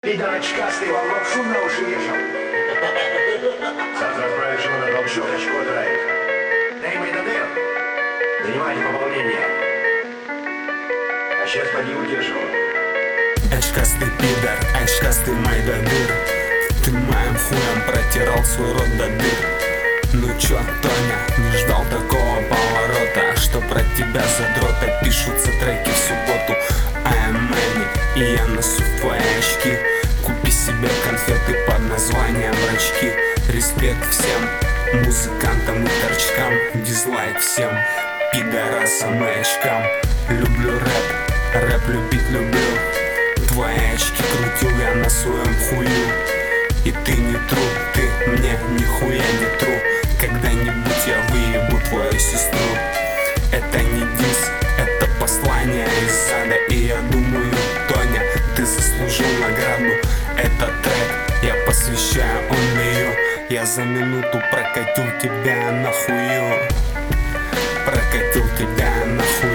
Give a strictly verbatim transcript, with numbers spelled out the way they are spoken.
Пидор очкастый, вам рот шум на уши вешал. Завтра отправишь его на толчок, очко драйв. Дай ему это дым. Занимайте пополнение. А сейчас поди утешил. Очкастый пидор, очкастый майдадыр. Ты моим хуем протирал свой рот до дыр. Ну чё, Тоня, не ждал такого поворота, что про тебя задрота пишутся треки в субботу. I am Manny, и я носу в твои очки. Купи себе конфеты под названием рачки. Респект всем музыкантам и торчкам. Дизлайк всем пидорасам и очкам. Люблю рэп, рэп любить люблю. Твои очки крутил я на своем хую. И ты не труд, ты мне нихуя не тру. Когда-нибудь я выебу твою сестру. Это не дис, это послание из ада. И я думаю, Тоня, ты заслужил награду. Этот трек я посвящаю он ее. Я за минуту прокатил тебя нахую. Прокатил тебя нахую.